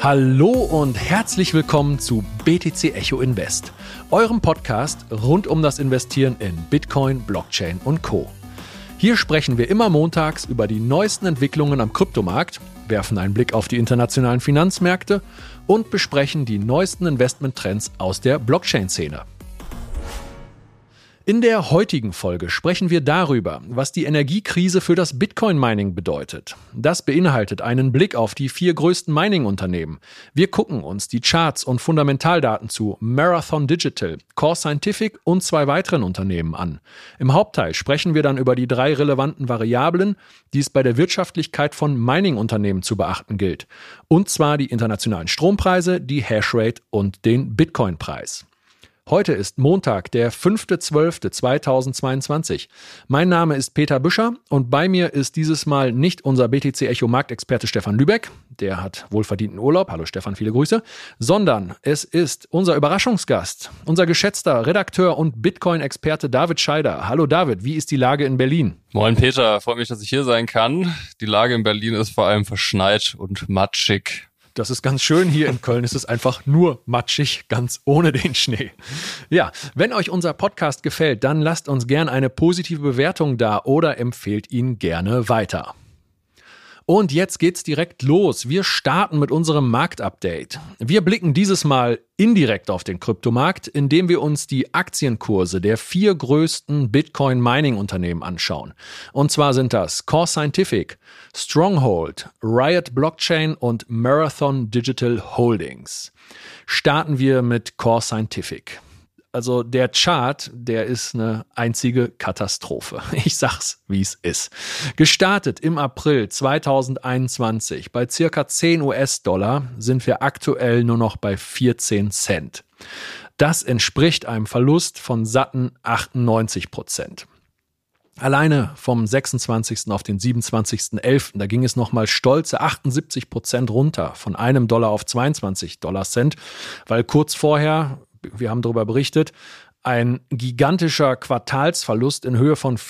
Hallo und herzlich willkommen zu BTC Echo Invest, eurem Podcast rund um das Investieren in Bitcoin, Blockchain und Co. Hier sprechen wir immer montags über die neuesten Entwicklungen am Kryptomarkt, werfen einen Blick auf die internationalen Finanzmärkte und besprechen die neuesten Investmenttrends aus der Blockchain-Szene. In der heutigen Folge sprechen wir darüber, was die Energiekrise für das Bitcoin-Mining bedeutet. Das beinhaltet einen Blick auf die 4 größten Mining-Unternehmen. Wir gucken uns die Charts und Fundamentaldaten zu Marathon Digital, Core Scientific und 2 weiteren Unternehmen an. Im Hauptteil sprechen wir dann über die 3 relevanten Variablen, die es bei der Wirtschaftlichkeit von Mining-Unternehmen zu beachten gilt. Und zwar die internationalen Strompreise, die Hashrate und den Bitcoin-Preis. Heute ist Montag, der 5.12.2022. Mein Name ist Peter Büscher und bei mir ist dieses Mal nicht unser BTC Echo Marktexperte Stefan Lübeck, der hat wohlverdienten Urlaub, hallo Stefan, viele Grüße, sondern es ist unser Überraschungsgast, unser geschätzter Redakteur und Bitcoin-Experte David Scheider. Hallo David, wie ist die Lage in Berlin? Moin Peter, freut mich, dass ich hier sein kann. Die Lage in Berlin ist vor allem verschneit und matschig. Das ist ganz schön. Hier in Köln ist es einfach nur matschig, ganz ohne den Schnee. Ja, wenn euch unser Podcast gefällt, dann lasst uns gern eine positive Bewertung da oder empfehlt ihn gerne weiter. Und jetzt geht's direkt los. Wir starten mit unserem Marktupdate. Wir blicken dieses Mal indirekt auf den Kryptomarkt, indem wir uns die Aktienkurse der 4 größten Bitcoin-Mining-Unternehmen anschauen. Und zwar sind das Core Scientific, Stronghold, Riot Blockchain und Marathon Digital Holdings. Starten wir mit Core Scientific. Also der Chart, der ist eine einzige Katastrophe. Ich sag's, wie es ist. Gestartet im April 2021 bei circa 10 US-Dollar sind wir aktuell nur noch bei 14 Cent. Das entspricht einem Verlust von satten 98%. Alleine vom 26. auf den 27.11., da ging es nochmal stolze 78% runter, von $1 auf 22 Cent, weil kurz vorher, wir haben darüber berichtet, ein gigantischer Quartalsverlust in Höhe von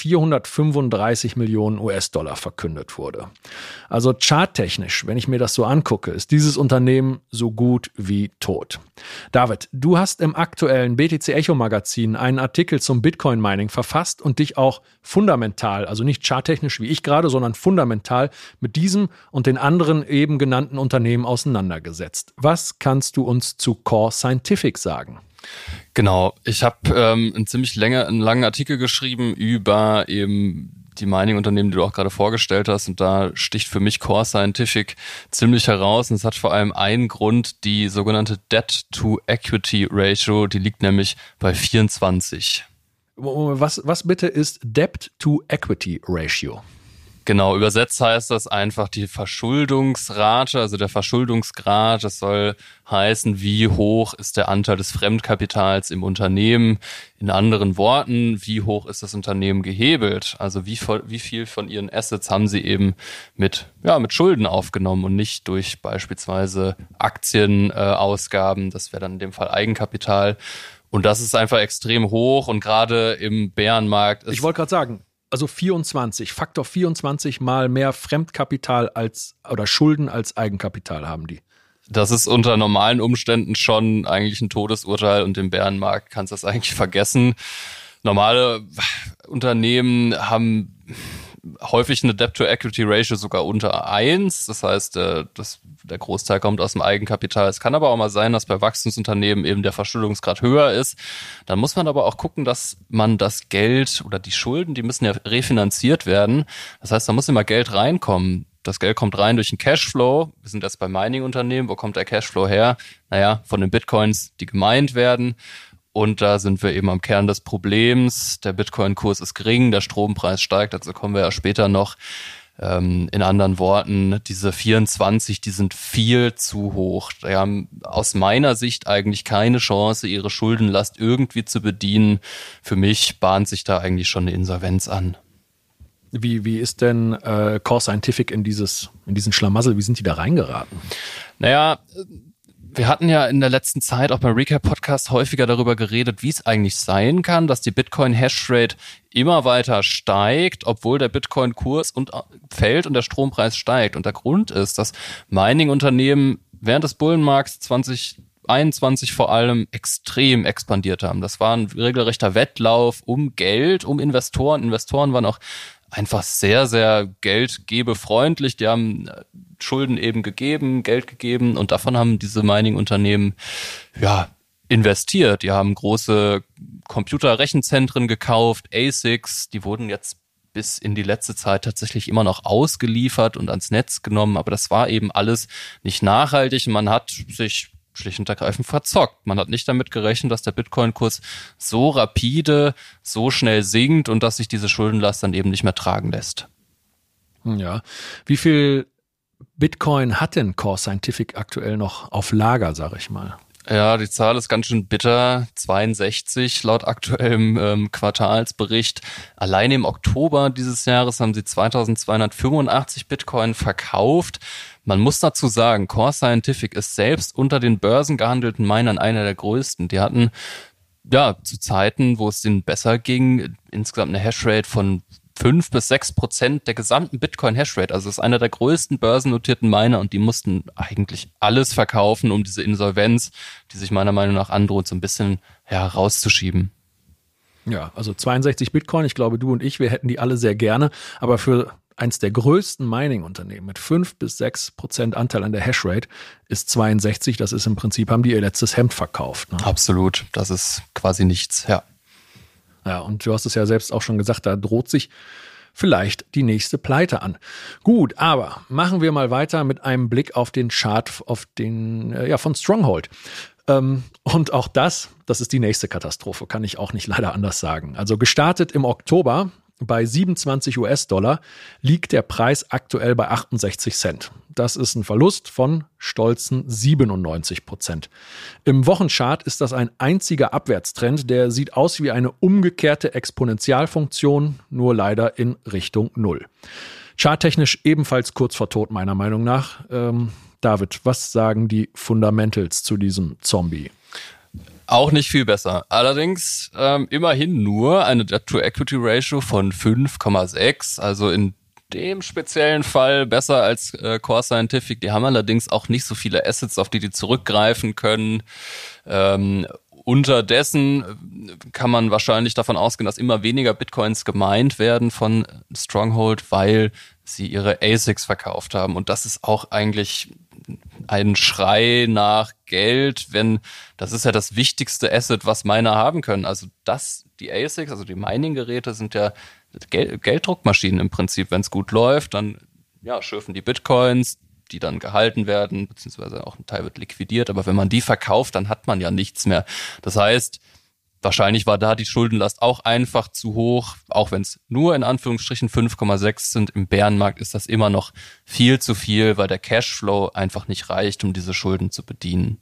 435 Millionen US-Dollar verkündet wurde. Also charttechnisch, wenn ich mir das so angucke, ist dieses Unternehmen so gut wie tot. David, du hast im aktuellen BTC Echo Magazin einen Artikel zum Bitcoin-Mining verfasst und dich auch fundamental, also nicht charttechnisch wie ich gerade, sondern fundamental mit diesem und den anderen eben genannten Unternehmen auseinandergesetzt. Was kannst du uns zu Core Scientific sagen? Genau, ich habe einen langen Artikel geschrieben über eben die Mining-Unternehmen, die du auch gerade vorgestellt hast, und da sticht für mich Core Scientific ziemlich heraus, und es hat vor allem einen Grund, die sogenannte Debt-to-Equity-Ratio, die liegt nämlich bei 24. Was bitte ist Debt-to-Equity-Ratio? Genau, übersetzt heißt das einfach die Verschuldungsrate, also der Verschuldungsgrad. Das soll heißen, wie hoch ist der Anteil des Fremdkapitals im Unternehmen. In anderen Worten, wie hoch ist das Unternehmen gehebelt? Also wie viel von ihren Assets haben sie eben mit Schulden aufgenommen und nicht durch beispielsweise Aktienausgaben. Das wäre dann in dem Fall Eigenkapital. Und das ist einfach extrem hoch, und gerade im Bärenmarkt ist... Ich wollte gerade sagen, also Faktor 24 mal mehr Fremdkapital oder Schulden als Eigenkapital haben die. Das ist unter normalen Umständen schon eigentlich ein Todesurteil, und im Bärenmarkt kannst du das eigentlich vergessen. Normale Unternehmen haben häufig eine Debt-to-Equity-Ratio sogar unter 1. Das heißt, der Großteil kommt aus dem Eigenkapital. Es kann aber auch mal sein, dass bei Wachstumsunternehmen eben der Verschuldungsgrad höher ist. Dann muss man aber auch gucken, dass man das Geld oder die Schulden, die müssen ja refinanziert werden. Das heißt, da muss immer Geld reinkommen. Das Geld kommt rein durch den Cashflow. Wir sind jetzt bei Mining-Unternehmen. Wo kommt der Cashflow her? Naja, von den Bitcoins, die gemeint werden. Und da sind wir eben am Kern des Problems. Der Bitcoin-Kurs ist gering, der Strompreis steigt, dazu kommen wir ja später noch. In anderen Worten, diese 24, die sind viel zu hoch. Die haben aus meiner Sicht eigentlich keine Chance, ihre Schuldenlast irgendwie zu bedienen. Für mich bahnt sich da eigentlich schon eine Insolvenz an. Wie ist denn Core Scientific in diesen Schlamassel, wie sind die da reingeraten? Naja, wir hatten ja in der letzten Zeit auch beim Recap-Podcast häufiger darüber geredet, wie es eigentlich sein kann, dass die Bitcoin-Hashrate immer weiter steigt, obwohl der Bitcoin-Kurs fällt und der Strompreis steigt. Und der Grund ist, dass Mining-Unternehmen während des Bullenmarkts 2021 vor allem extrem expandiert haben. Das war ein regelrechter Wettlauf um Geld, um Investoren. Investoren waren auch einfach sehr, sehr geldgebefreundlich. Die haben Schulden eben gegeben, Geld gegeben und davon haben diese Mining-Unternehmen investiert. Die haben große Computerrechenzentren gekauft, ASICs, die wurden jetzt bis in die letzte Zeit tatsächlich immer noch ausgeliefert und ans Netz genommen, aber das war eben alles nicht nachhaltig und man hat sich schlicht und ergreifend verzockt. Man hat nicht damit gerechnet, dass der Bitcoin-Kurs so rapide, so schnell sinkt und dass sich diese Schuldenlast dann eben nicht mehr tragen lässt. Ja. Wie viel Bitcoin hat denn Core Scientific aktuell noch auf Lager, sage ich mal? Ja, die Zahl ist ganz schön bitter. 62 laut aktuellem Quartalsbericht. Allein im Oktober dieses Jahres haben sie 2285 Bitcoin verkauft. Man muss dazu sagen, Core Scientific ist selbst unter den börsengehandelten Minern einer der größten. Die hatten zu Zeiten, wo es denen besser ging, insgesamt eine Hashrate von 5-6% der gesamten Bitcoin-Hashrate. Also es ist einer der größten börsennotierten Miner und die mussten eigentlich alles verkaufen, um diese Insolvenz, die sich meiner Meinung nach androht, so ein bisschen rauszuschieben. Ja, also 62 Bitcoin, ich glaube, du und ich, wir hätten die alle sehr gerne, aber für eins der größten Mining-Unternehmen mit 5-6% Anteil an der Hashrate ist 62, das ist im Prinzip, haben die ihr letztes Hemd verkauft. Ne? Absolut, das ist quasi nichts, ja. Ja, und du hast es ja selbst auch schon gesagt, da droht sich vielleicht die nächste Pleite an. Gut, aber machen wir mal weiter mit einem Blick auf den Chart von Stronghold. Und auch das ist die nächste Katastrophe, kann ich auch nicht leider anders sagen. Also gestartet im Oktober bei 27 US-Dollar liegt der Preis aktuell bei 68 Cent. Das ist ein Verlust von stolzen 97%. Im Wochenchart ist das ein einziger Abwärtstrend, der sieht aus wie eine umgekehrte Exponentialfunktion, nur leider in Richtung Null. Charttechnisch ebenfalls kurz vor Tod, meiner Meinung nach. David, was sagen die Fundamentals zu diesem Zombie? Auch nicht viel besser. Allerdings immerhin nur eine Debt-to-Equity-Ratio von 5,6. Also in dem speziellen Fall besser als Core Scientific. Die haben allerdings auch nicht so viele Assets, auf die zurückgreifen können. Unterdessen kann man wahrscheinlich davon ausgehen, dass immer weniger Bitcoins gemeint werden von Stronghold, weil sie ihre ASICs verkauft haben. Und das ist auch eigentlich ein Schrei nach Geld, das ist ja das wichtigste Asset, was Miner haben können. Also die ASICs, also die Mining-Geräte sind ja Gelddruckmaschinen im Prinzip. Wenn es gut läuft, dann schürfen die Bitcoins, die dann gehalten werden, beziehungsweise auch ein Teil wird liquidiert. Aber wenn man die verkauft, dann hat man ja nichts mehr. Das heißt, wahrscheinlich war da die Schuldenlast auch einfach zu hoch, auch wenn es nur in Anführungsstrichen 5,6 sind. Im Bärenmarkt ist das immer noch viel zu viel, weil der Cashflow einfach nicht reicht, um diese Schulden zu bedienen.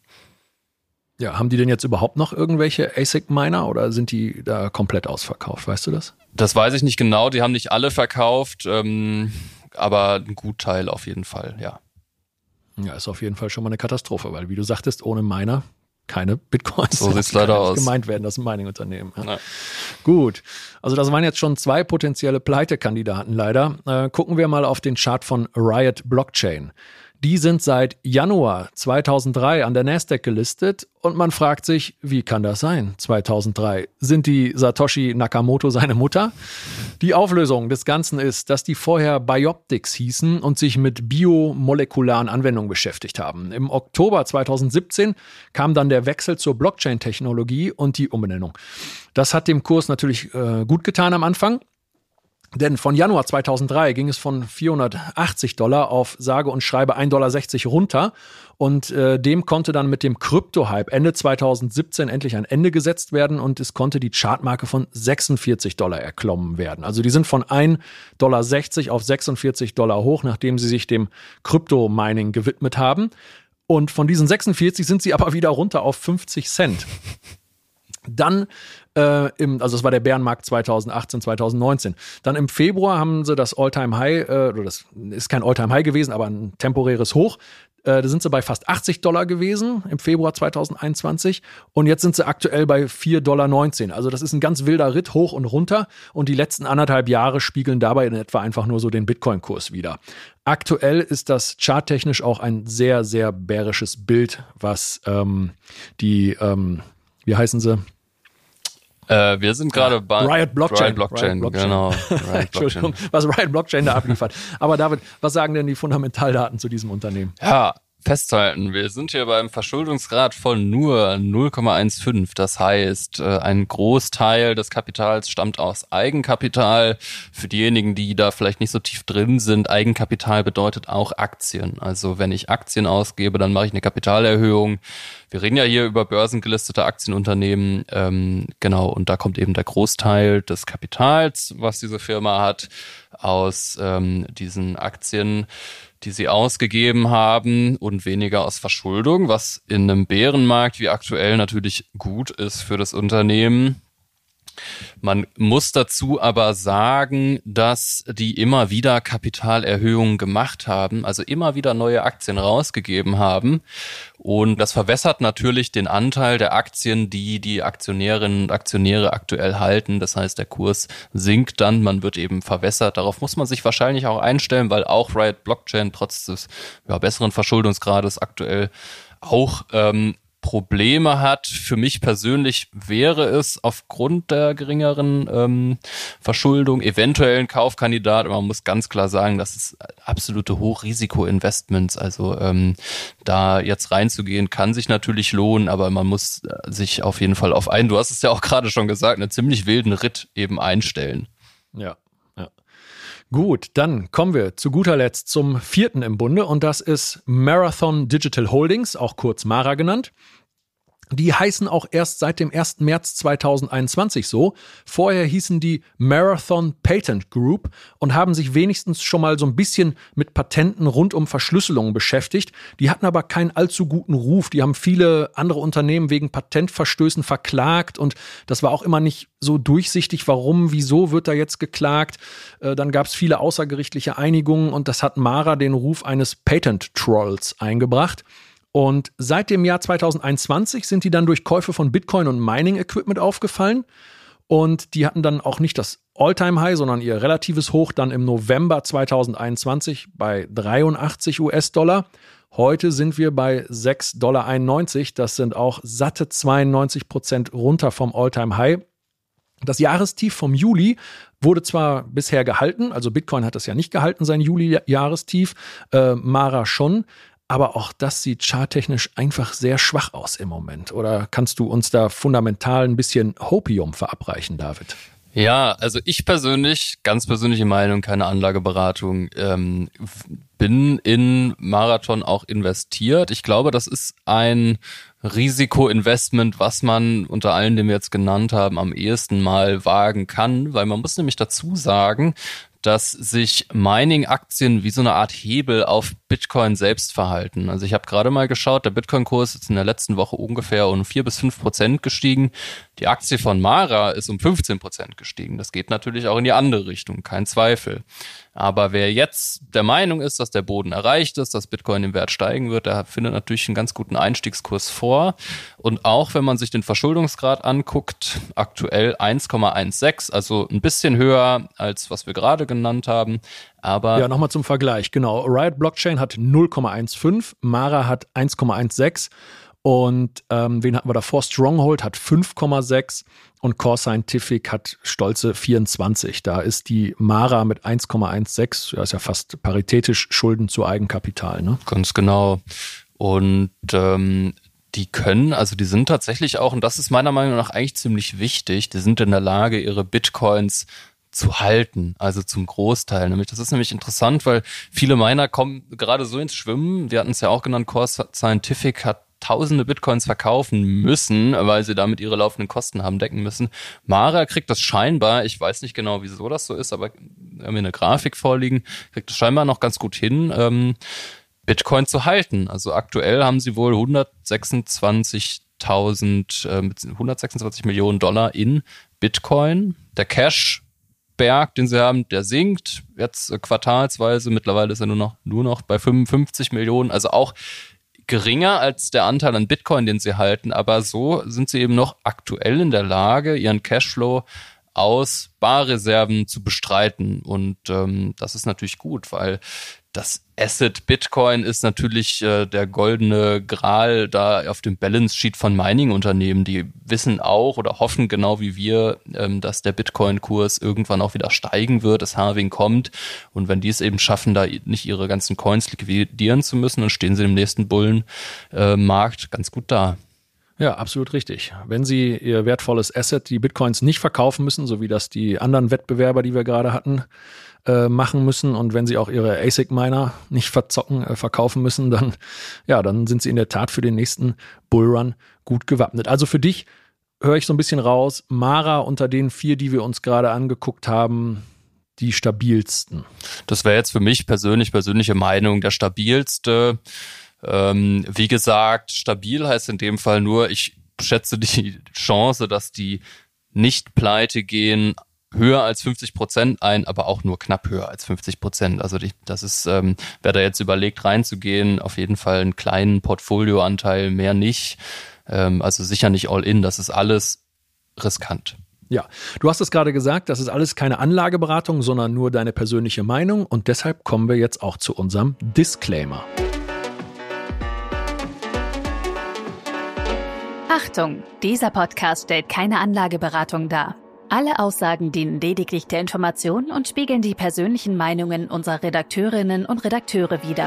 Ja, haben die denn jetzt überhaupt noch irgendwelche ASIC-Miner oder sind die da komplett ausverkauft? Weißt du das? Das weiß ich nicht genau. Die haben nicht alle verkauft, aber ein Gutteil auf jeden Fall, ja. Ja, ist auf jeden Fall schon mal eine Katastrophe, weil wie du sagtest, ohne Miner keine Bitcoins. So sieht's leider aus. Gemeint werden, das sind Mining-Unternehmen. Ja. Gut, also das waren jetzt schon 2 potenzielle Pleitekandidaten leider. Gucken wir mal auf den Chart von Riot Blockchain. Die sind seit Januar 2003 an der Nasdaq gelistet und man fragt sich, wie kann das sein? 2003. Sind die Satoshi Nakamoto seine Mutter? Die Auflösung des Ganzen ist, dass die vorher Bioptics hießen und sich mit biomolekularen Anwendungen beschäftigt haben. Im Oktober 2017 kam dann der Wechsel zur Blockchain-Technologie und die Umbenennung. Das hat dem Kurs natürlich gut getan am Anfang. Denn von Januar 2003 ging es von $480 auf sage und schreibe $1,60 runter und dem konnte dann mit dem Krypto-Hype Ende 2017 endlich ein Ende gesetzt werden und es konnte die Chartmarke von $46 erklommen werden. Also die sind von $1,60 auf $46 hoch, nachdem sie sich dem Krypto-Mining gewidmet haben. Und von diesen 46 sind sie aber wieder runter auf 50 Cent. Dann Also das war der Bärenmarkt 2018, 2019. Dann im Februar haben sie das All-Time-High, oder das ist kein All-Time-High gewesen, aber ein temporäres Hoch. Da sind sie bei fast $80 gewesen im Februar 2021 und jetzt sind sie aktuell bei $4,19. Also das ist ein ganz wilder Ritt hoch und runter und die letzten 1,5 Jahre spiegeln dabei in etwa einfach nur so den Bitcoin-Kurs wider. Aktuell ist das charttechnisch auch ein sehr, sehr bärisches Bild, was wie heißen sie? Wir sind gerade bei Riot Blockchain. Genau. Entschuldigung, was Riot Blockchain da abliefert. Aber David, was sagen denn die Fundamentaldaten zu diesem Unternehmen? Ja, festhalten, wir sind hier beim Verschuldungsgrad von nur 0,15. Das heißt, ein Großteil des Kapitals stammt aus Eigenkapital. Für diejenigen, die da vielleicht nicht so tief drin sind, Eigenkapital bedeutet auch Aktien. Also wenn ich Aktien ausgebe, dann mache ich eine Kapitalerhöhung. Wir reden ja hier über börsengelistete Aktienunternehmen, genau, und da kommt eben der Großteil des Kapitals, was diese Firma hat, aus diesen Aktien, die sie ausgegeben haben und weniger aus Verschuldung, was in einem Bärenmarkt wie aktuell natürlich gut ist für das Unternehmen. Man muss dazu aber sagen, dass die immer wieder Kapitalerhöhungen gemacht haben, also immer wieder neue Aktien rausgegeben haben. Und das verwässert natürlich den Anteil der Aktien, die Aktionärinnen und Aktionäre aktuell halten. Das heißt, der Kurs sinkt dann, man wird eben verwässert. Darauf muss man sich wahrscheinlich auch einstellen, weil auch Riot Blockchain trotz des besseren Verschuldungsgrades aktuell auch Probleme hat. Für mich persönlich wäre es aufgrund der geringeren Verschuldung eventuell ein Kaufkandidat, aber man muss ganz klar sagen, das ist absolute Hochrisiko-Investments. Also da jetzt reinzugehen, kann sich natürlich lohnen, aber man muss sich auf jeden Fall auf einen, du hast es ja auch gerade schon gesagt, einen ziemlich wilden Ritt eben einstellen. Ja. Gut, dann kommen wir zu guter Letzt zum 4. im Bunde und das ist Marathon Digital Holdings, auch kurz Mara genannt. Die heißen auch erst seit dem 1. März 2021 so. Vorher hießen die Marathon Patent Group und haben sich wenigstens schon mal so ein bisschen mit Patenten rund um Verschlüsselung beschäftigt. Die hatten aber keinen allzu guten Ruf. Die haben viele andere Unternehmen wegen Patentverstößen verklagt und das war auch immer nicht so durchsichtig, warum, wieso wird da jetzt geklagt. Dann gab es viele außergerichtliche Einigungen und das hat Mara den Ruf eines Patent-Trolls eingebracht. Und seit dem Jahr 2021 sind die dann durch Käufe von Bitcoin und Mining-Equipment aufgefallen. Und die hatten dann auch nicht das All-Time-High, sondern ihr relatives Hoch dann im November 2021 bei 83 US-Dollar. Heute sind wir bei 6,91 $. Das sind auch satte 92% runter vom All-Time-High. Das Jahrestief vom Juli wurde zwar bisher gehalten, also Bitcoin hat das ja nicht gehalten, sein Juli-Jahrestief, Mara schon. Aber auch das sieht charttechnisch einfach sehr schwach aus im Moment. Oder kannst du uns da fundamental ein bisschen Hopium verabreichen, David? Ja, also ich persönlich, ganz persönliche Meinung, keine Anlageberatung, bin in Marathon auch investiert. Ich glaube, das ist ein Risikoinvestment, was man unter allen, den wir jetzt genannt haben, am ehesten mal wagen kann, weil man muss nämlich dazu sagen, dass sich Mining-Aktien wie so eine Art Hebel auf Bitcoin selbst verhalten. Also ich habe gerade mal geschaut, der Bitcoin-Kurs ist in der letzten Woche ungefähr um 4-5% gestiegen. Die Aktie von Mara ist um 15% gestiegen. Das geht natürlich auch in die andere Richtung, kein Zweifel. Aber wer jetzt der Meinung ist, dass der Boden erreicht ist, dass Bitcoin im Wert steigen wird, der findet natürlich einen ganz guten Einstiegskurs vor. Und auch wenn man sich den Verschuldungsgrad anguckt, aktuell 1,16, also ein bisschen höher als was wir gerade genannt haben. Aber ja, nochmal zum Vergleich, genau. Riot Blockchain hat 0,15, Mara hat 1,16 und wen hatten wir davor? Stronghold hat 5,6 und Core Scientific hat stolze 24. Da ist die Mara mit 1,16, ja, ist ja fast paritätisch, Schulden zu Eigenkapital, ne? Ganz genau. Und die können, also die sind tatsächlich auch, und das ist meiner Meinung nach eigentlich ziemlich wichtig, die sind in der Lage, ihre Bitcoins zu halten, also zum Großteil. Das ist nämlich interessant, weil viele Miner kommen gerade so ins Schwimmen. Wir hatten es ja auch genannt, Core Scientific hat tausende Bitcoins verkaufen müssen, weil sie damit ihre laufenden Kosten haben decken müssen. Mara kriegt das scheinbar, ich weiß nicht genau, wieso das so ist, aber wir haben hier eine Grafik vorliegen, kriegt das scheinbar noch ganz gut hin, Bitcoin zu halten. Also aktuell haben sie wohl 126.000 $126 Millionen in Bitcoin. Der Cash-Berg, den sie haben, der sinkt jetzt quartalsweise. Mittlerweile ist er nur noch bei 55 Millionen, also auch geringer als der Anteil an Bitcoin, den sie halten. Aber so sind sie eben noch aktuell in der Lage, ihren Cashflow aus Barreserven zu bestreiten. Und das ist natürlich gut, weil das Asset Bitcoin ist natürlich der goldene Gral da auf dem Balance Sheet von Mining-Unternehmen. Die wissen auch oder hoffen genau wie wir, dass der Bitcoin-Kurs irgendwann auch wieder steigen wird, das Halving kommt. Und wenn die es eben schaffen, da nicht ihre ganzen Coins liquidieren zu müssen, dann stehen sie im nächsten Bullenmarkt ganz gut da. Ja, absolut richtig. Wenn Sie Ihr wertvolles Asset, die Bitcoins, nicht verkaufen müssen, so wie das die anderen Wettbewerber, die wir gerade hatten, machen müssen, und wenn Sie auch Ihre ASIC-Miner nicht verkaufen müssen, dann sind Sie in der Tat für den nächsten Bullrun gut gewappnet. Also für dich höre ich so ein bisschen raus, Mara unter den 4, die wir uns gerade angeguckt haben, die stabilsten. Das wäre jetzt für mich persönliche Meinung, der stabilste. Wie gesagt, stabil heißt in dem Fall nur, ich schätze die Chance, dass die nicht pleite gehen, höher als 50% ein, aber auch nur knapp höher als 50%. Also das ist, wer da jetzt überlegt reinzugehen, auf jeden Fall einen kleinen Portfolioanteil, mehr nicht. Also sicher nicht all in, das ist alles riskant. Ja, du hast es gerade gesagt, das ist alles keine Anlageberatung, sondern nur deine persönliche Meinung, und deshalb kommen wir jetzt auch zu unserem Disclaimer. Achtung, dieser Podcast stellt keine Anlageberatung dar. Alle Aussagen dienen lediglich der Information und spiegeln die persönlichen Meinungen unserer Redakteurinnen und Redakteure wider.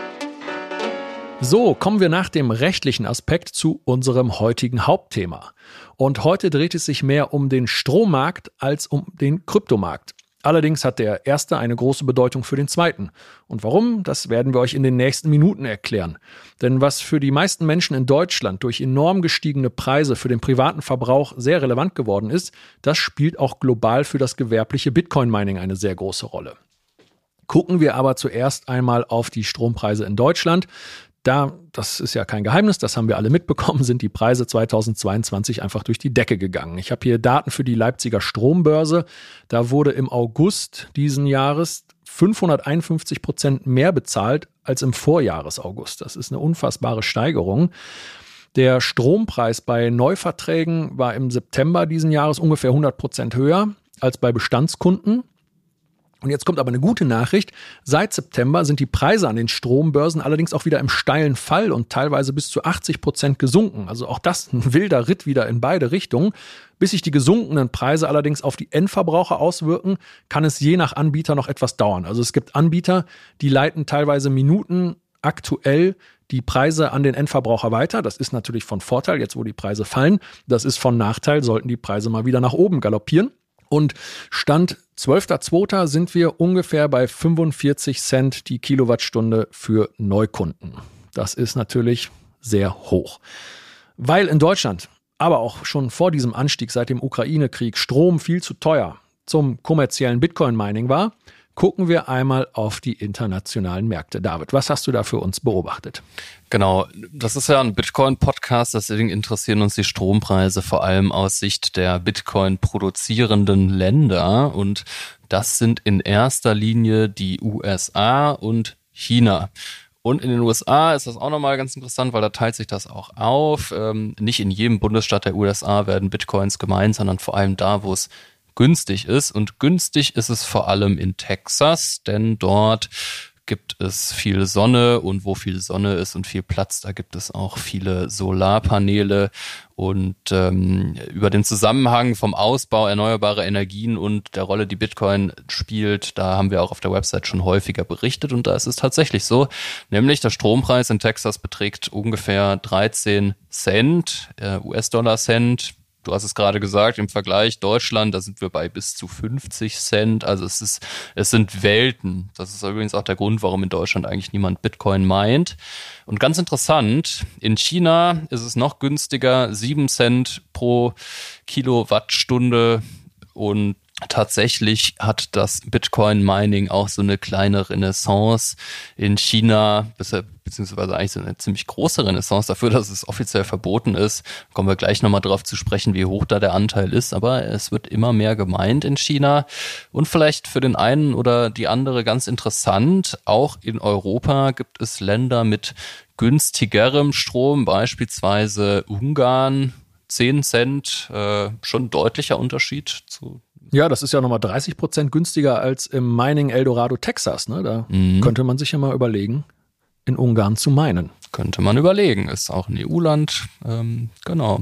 So, kommen wir nach dem rechtlichen Aspekt zu unserem heutigen Hauptthema. Und heute dreht es sich mehr um den Strommarkt als um den Kryptomarkt. Allerdings hat der erste eine große Bedeutung für den zweiten. Und warum? Das werden wir euch in den nächsten Minuten erklären. Denn was für die meisten Menschen in Deutschland durch enorm gestiegene Preise für den privaten Verbrauch sehr relevant geworden ist, das spielt auch global für das gewerbliche Bitcoin-Mining eine sehr große Rolle. Gucken wir aber zuerst einmal auf die Strompreise in Deutschland. Das ist ja kein Geheimnis, das haben wir alle mitbekommen, sind die Preise 2022 einfach durch die Decke gegangen. Ich habe hier Daten für die Leipziger Strombörse. Da wurde im August diesen Jahres 551% mehr bezahlt als im Vorjahresaugust. Das ist eine unfassbare Steigerung. Der Strompreis bei Neuverträgen war im September diesen Jahres ungefähr 100% höher als bei Bestandskunden. Und jetzt kommt aber eine gute Nachricht. Seit September sind die Preise an den Strombörsen allerdings auch wieder im steilen Fall und teilweise bis zu 80% gesunken. Also auch das ein wilder Ritt wieder in beide Richtungen. Bis sich die gesunkenen Preise allerdings auf die Endverbraucher auswirken, kann es je nach Anbieter noch etwas dauern. Also es gibt Anbieter, die leiten teilweise Minuten aktuell die Preise an den Endverbraucher weiter. Das ist natürlich von Vorteil, jetzt wo die Preise fallen. Das ist von Nachteil, sollten die Preise mal wieder nach oben galoppieren. Und Stand 12.02. sind wir ungefähr bei 45 Cent die Kilowattstunde für Neukunden. Das ist natürlich sehr hoch. Weil in Deutschland, aber auch schon vor diesem Anstieg seit dem Ukraine-Krieg, Strom viel zu teuer zum kommerziellen Bitcoin-Mining war, gucken wir einmal auf die internationalen Märkte. David, was hast du da für uns beobachtet? Genau, das ist ja ein Bitcoin-Podcast, deswegen interessieren uns die Strompreise vor allem aus Sicht der Bitcoin-produzierenden Länder, und das sind in erster Linie die USA und China. Und in den USA ist das auch nochmal ganz interessant, weil da teilt sich das auch auf. Nicht in jedem Bundesstaat der USA werden Bitcoins gemeint, sondern vor allem da, wo es günstig ist. Und günstig ist es vor allem in Texas, denn dort gibt es viel Sonne, und wo viel Sonne ist und viel Platz, da gibt es auch viele Solarpaneele. Und über den Zusammenhang vom Ausbau erneuerbarer Energien und der Rolle, die Bitcoin spielt, da haben wir auch auf der Website schon häufiger berichtet, und da ist es tatsächlich so, nämlich der Strompreis in Texas beträgt ungefähr 13 Cent, US-Dollar-Cent. Du hast es gerade gesagt, im Vergleich Deutschland, da sind wir bei bis zu 50 Cent. Also es sind Welten. Das ist übrigens auch der Grund, warum in Deutschland eigentlich niemand Bitcoin meint. Und ganz interessant, in China ist es noch günstiger, 7 Cent pro Kilowattstunde. Und Tatsächlich hat das Bitcoin-Mining auch so eine kleine Renaissance in China, beziehungsweise eigentlich so eine ziemlich große Renaissance dafür, dass es offiziell verboten ist. Kommen wir gleich nochmal drauf zu sprechen, wie hoch da der Anteil ist, aber es wird immer mehr gemeint in China und vielleicht für den einen oder die andere ganz interessant, auch in Europa gibt es Länder mit günstigerem Strom, beispielsweise Ungarn, 10 Cent, schon deutlicher Unterschied zu. Ja, das ist ja nochmal 30% günstiger als im Mining Eldorado Texas. Ne? Da könnte man sich ja mal überlegen, in Ungarn zu minen. Könnte man überlegen, ist auch ein EU-Land, genau.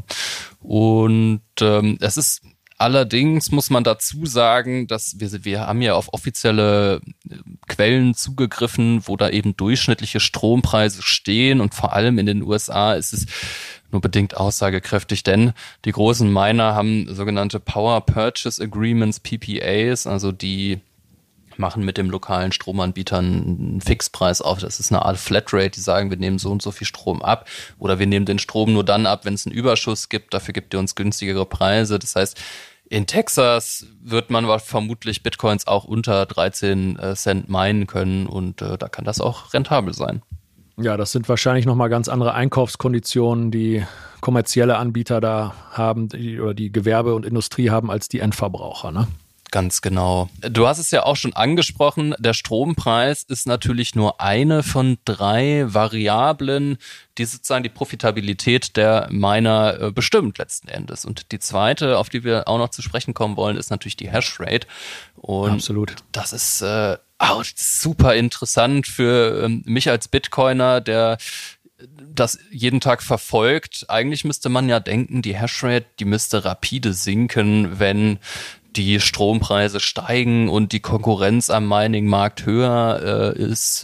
Und es ist allerdings, muss man dazu sagen, dass wir haben ja auf offizielle Quellen zugegriffen, wo da eben durchschnittliche Strompreise stehen und vor allem in den USA ist es nur bedingt aussagekräftig, denn die großen Miner haben sogenannte Power Purchase Agreements, PPAs, also die machen mit dem lokalen Stromanbieter einen Fixpreis auf. Das ist eine Art Flatrate, die sagen, wir nehmen so und so viel Strom ab oder wir nehmen den Strom nur dann ab, wenn es einen Überschuss gibt, dafür gibt ihr uns günstigere Preise. Das heißt, in Texas wird man vermutlich Bitcoins auch unter 13 Cent minen können und da kann das auch rentabel sein. Ja, das sind wahrscheinlich nochmal ganz andere Einkaufskonditionen, die kommerzielle Anbieter da haben, oder die Gewerbe und Industrie haben, als die Endverbraucher, ne? Ganz genau. Du hast es ja auch schon angesprochen, der Strompreis ist natürlich nur eine von 3 Variablen, die sozusagen die Profitabilität der Miner bestimmt letzten Endes. Und die zweite, auf die wir auch noch zu sprechen kommen wollen, ist natürlich die Hashrate. Und absolut. Das ist auch super interessant für mich als Bitcoiner, der das jeden Tag verfolgt. Eigentlich müsste man ja denken, die Hashrate, die müsste rapide sinken, wenn die Strompreise steigen und die Konkurrenz am Mining-Markt höher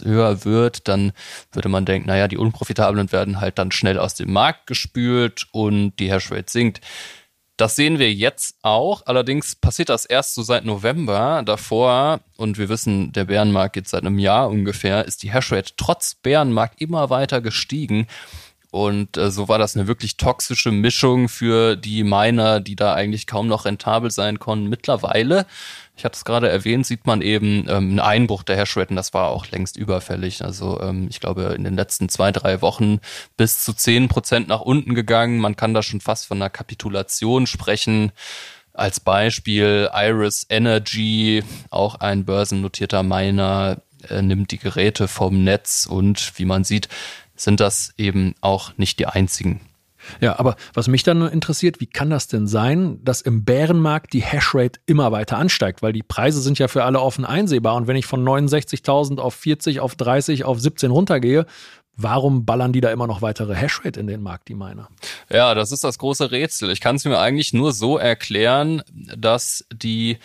wird, dann würde man denken, naja, die Unprofitablen werden halt dann schnell aus dem Markt gespült und die Hashrate sinkt. Das sehen wir jetzt auch, allerdings passiert das erst so seit November. Davor, und wir wissen, der Bärenmarkt geht seit einem Jahr ungefähr, ist die Hashrate trotz Bärenmarkt immer weiter gestiegen. Und so war das eine wirklich toxische Mischung für die Miner, die da eigentlich kaum noch rentabel sein konnten. Mittlerweile, ich hatte es gerade erwähnt, sieht man eben einen Einbruch der Hashrate und das war auch längst überfällig. Also ich glaube in den letzten 2-3 Wochen bis zu 10% nach unten gegangen. Man kann da schon fast von einer Kapitulation sprechen. Als Beispiel Iris Energy, auch ein börsennotierter Miner, nimmt die Geräte vom Netz und wie man sieht, sind das eben auch nicht die einzigen. Ja, aber was mich dann interessiert, wie kann das denn sein, dass im Bärenmarkt die Hashrate immer weiter ansteigt? Weil die Preise sind ja für alle offen einsehbar und wenn ich von 69.000 auf 40, auf 30, auf 17 runtergehe, warum ballern die da immer noch weitere Hashrate in den Markt, die Miner? Ja, das ist das große Rätsel. Ich kann es mir eigentlich nur so erklären, dass die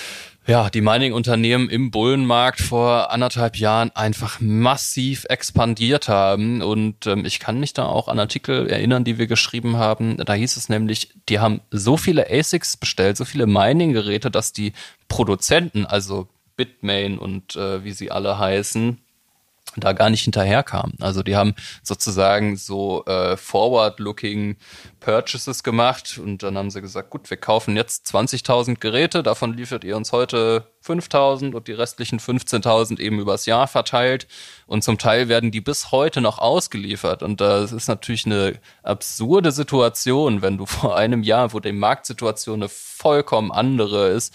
Mining-Unternehmen im Bullenmarkt vor 1,5 Jahren einfach massiv expandiert haben. Und ich kann mich da auch an Artikel erinnern, die wir geschrieben haben. Da hieß es nämlich, die haben so viele ASICs bestellt, so viele Mining-Geräte, dass die Produzenten, also Bitmain und wie sie alle heißen, da gar nicht hinterherkamen. Also die haben sozusagen so forward-looking Purchases gemacht und dann haben sie gesagt, gut, wir kaufen jetzt 20.000 Geräte, davon liefert ihr uns heute 5.000 und die restlichen 15.000 eben übers Jahr verteilt und zum Teil werden die bis heute noch ausgeliefert und das ist natürlich eine absurde Situation, wenn du vor einem Jahr, wo die Marktsituation eine vollkommen andere ist,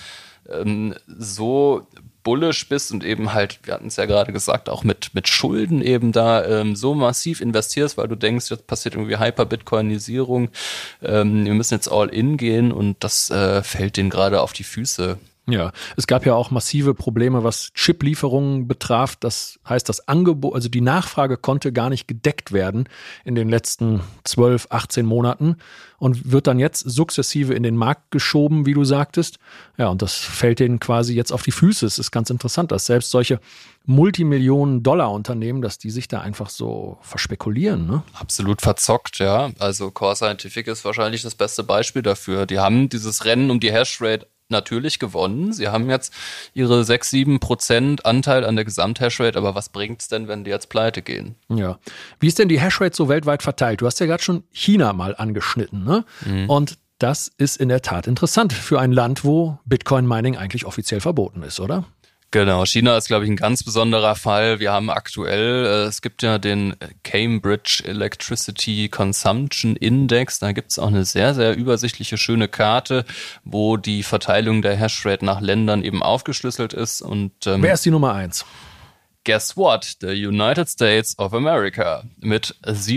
so bullish bist und eben halt, wir hatten es ja gerade gesagt, auch mit Schulden eben da so massiv investierst, weil du denkst, jetzt passiert irgendwie Hyper-Bitcoinisierung, wir müssen jetzt all in gehen und das fällt denen gerade auf die Füße. Ja, es gab ja auch massive Probleme, was Chip-Lieferungen betraf. Das heißt, das Angebot, also die Nachfrage konnte gar nicht gedeckt werden in den letzten 12, 18 Monaten und wird dann jetzt sukzessive in den Markt geschoben, wie du sagtest. Ja, und das fällt denen quasi jetzt auf die Füße. Es ist ganz interessant, dass selbst solche Multimillionen-Dollar-Unternehmen, dass die sich da einfach so verspekulieren, ne? Absolut verzockt, ja. Also Core Scientific ist wahrscheinlich das beste Beispiel dafür. Die haben dieses Rennen um die Hashrate natürlich gewonnen. Sie haben jetzt ihre 6-7% Anteil an der Gesamthashrate, aber was bringt's denn, wenn die jetzt pleite gehen? Ja. Wie ist denn die Hashrate so weltweit verteilt? Du hast ja gerade schon China mal angeschnitten, ne? Und das ist in der Tat interessant für ein Land, wo Bitcoin-Mining eigentlich offiziell verboten ist, oder? Genau, China ist, glaube ich, ein ganz besonderer Fall. Wir haben aktuell, es gibt ja den Cambridge Electricity Consumption Index. Da gibt es auch eine sehr, sehr übersichtliche, schöne Karte, wo die Verteilung der Hashrate nach Ländern eben aufgeschlüsselt ist. Und wer ist die Nummer 1? Guess what? The United States of America. Mit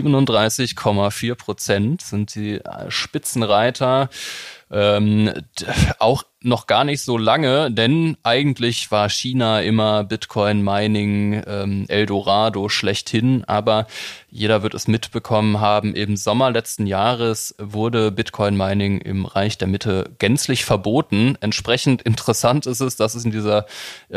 37,4% sind die Spitzenreiter. Auch noch gar nicht so lange, denn eigentlich war China immer Bitcoin-Mining Eldorado schlechthin, aber jeder wird es mitbekommen haben, im Sommer letzten Jahres wurde Bitcoin-Mining im Reich der Mitte gänzlich verboten. Entsprechend interessant ist es, dass es in dieser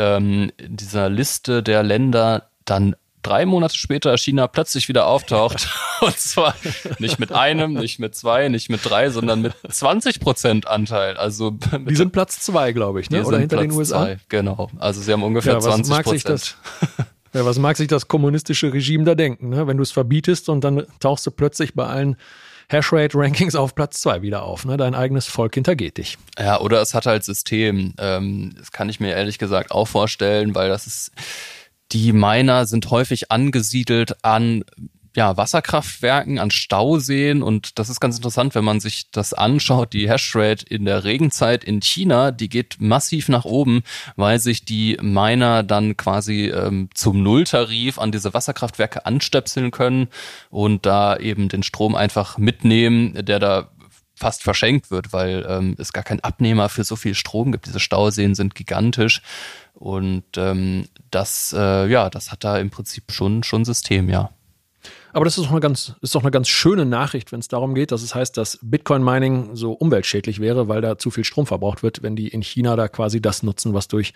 Liste der Länder dann 3 Monate später China plötzlich wieder auftaucht. Und zwar nicht mit einem, nicht mit 2, nicht mit 3, sondern mit 20% Anteil. Also die sind Platz 2, glaube ich, ne? Oder hinter den USA? 2, genau. Also sie haben ungefähr 20%. Was mag sich das kommunistische Regime da denken, ne? Wenn du es verbietest und dann tauchst du plötzlich bei allen Hashrate-Rankings auf Platz 2 wieder auf. Ne? Dein eigenes Volk hintergeht dich. Ja, oder es hat halt System. Das kann ich mir ehrlich gesagt auch vorstellen, weil das ist... Die Miner sind häufig angesiedelt an Wasserkraftwerken, an Stauseen, und das ist ganz interessant, wenn man sich das anschaut. Die Hashrate in der Regenzeit in China, die geht massiv nach oben, weil sich die Miner dann quasi zum Nulltarif an diese Wasserkraftwerke anstöpseln können und da eben den Strom einfach mitnehmen, der da fast verschenkt wird, weil es gar keinen Abnehmer für so viel Strom gibt. Diese Stauseen sind gigantisch. Und das hat da im Prinzip schon System, ja. Aber das ist doch eine ganz schöne Nachricht, wenn es darum geht, dass es heißt, dass Bitcoin-Mining so umweltschädlich wäre, weil da zu viel Strom verbraucht wird, wenn die in China da quasi das nutzen, was durch,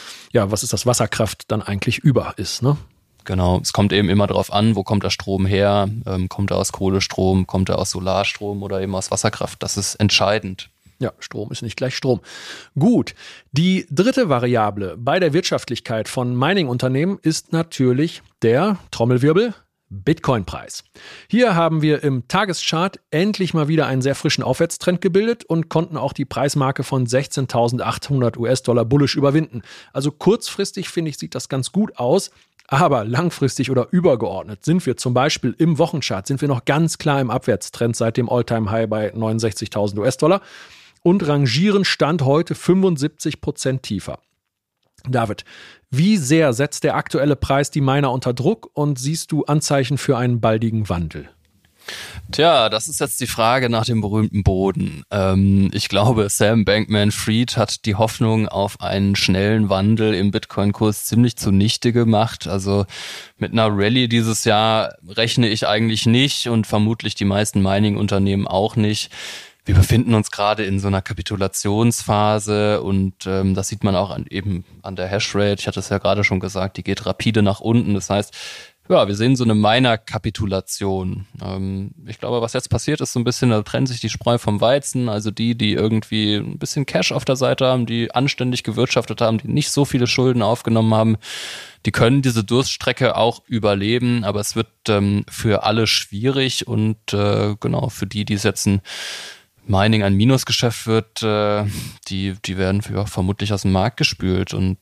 Wasserkraft dann eigentlich über ist, ne? Genau, es kommt eben immer darauf an, wo kommt der Strom her, kommt er aus Kohlestrom, kommt er aus Solarstrom oder eben aus Wasserkraft, das ist entscheidend. Ja, Strom ist nicht gleich Strom. Gut, die dritte Variable bei der Wirtschaftlichkeit von Mining-Unternehmen ist natürlich der, Trommelwirbel, Bitcoin-Preis. Hier haben wir im Tageschart endlich mal wieder einen sehr frischen Aufwärtstrend gebildet und konnten auch die Preismarke von 16.800 US-Dollar bullish überwinden. Also kurzfristig, finde ich, sieht das ganz gut aus. Aber langfristig oder übergeordnet sind wir zum Beispiel im Wochenchart noch ganz klar im Abwärtstrend seit dem All-Time-High bei 69.000 US-Dollar und rangieren Stand heute 75% tiefer. David, wie sehr setzt der aktuelle Preis die Miner unter Druck und siehst du Anzeichen für einen baldigen Wandel? Tja, das ist jetzt die Frage nach dem berühmten Boden. Ich glaube, Sam Bankman-Fried hat die Hoffnung auf einen schnellen Wandel im Bitcoin-Kurs ziemlich zunichte gemacht. Also mit einer Rallye dieses Jahr rechne ich eigentlich nicht und vermutlich die meisten Mining-Unternehmen auch nicht. Wir befinden uns gerade in so einer Kapitulationsphase und das sieht man auch an der Hashrate. Ich hatte es ja gerade schon gesagt, die geht rapide nach unten. Das heißt, ja, wir sehen so eine Miner-Kapitulation. Ich glaube, was jetzt passiert ist so ein bisschen, da trennt sich die Spreu vom Weizen. Also die irgendwie ein bisschen Cash auf der Seite haben, die anständig gewirtschaftet haben, die nicht so viele Schulden aufgenommen haben, die können diese Durststrecke auch überleben. Aber es wird für alle schwierig und für die es jetzt Mining ein Minusgeschäft wird, die werden vermutlich aus dem Markt gespült. Und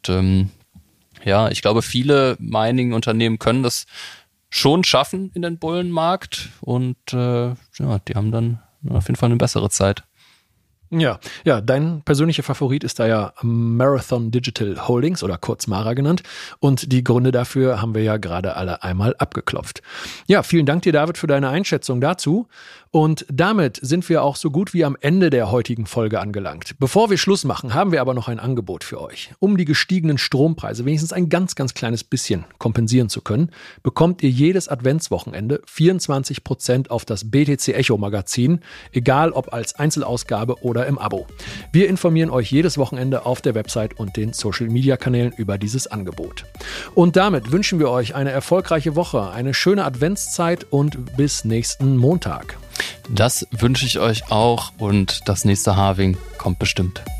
ich glaube, viele Mining-Unternehmen können das schon schaffen in den Bullenmarkt und die haben dann auf jeden Fall eine bessere Zeit. Ja, dein persönlicher Favorit ist da ja Marathon Digital Holdings oder kurz Mara genannt. Und die Gründe dafür haben wir ja gerade alle einmal abgeklopft. Ja, vielen Dank dir, David, für deine Einschätzung dazu. Und damit sind wir auch so gut wie am Ende der heutigen Folge angelangt. Bevor wir Schluss machen, haben wir aber noch ein Angebot für euch. Um die gestiegenen Strompreise wenigstens ein ganz, ganz kleines bisschen kompensieren zu können, bekommt ihr jedes Adventswochenende 24% auf das BTC Echo Magazin, egal ob als Einzelausgabe oder im Abo. Wir informieren euch jedes Wochenende auf der Website und den Social-Media-Kanälen über dieses Angebot. Und damit wünschen wir euch eine erfolgreiche Woche, eine schöne Adventszeit und bis nächsten Montag. Das wünsche ich euch auch und das nächste Halving kommt bestimmt.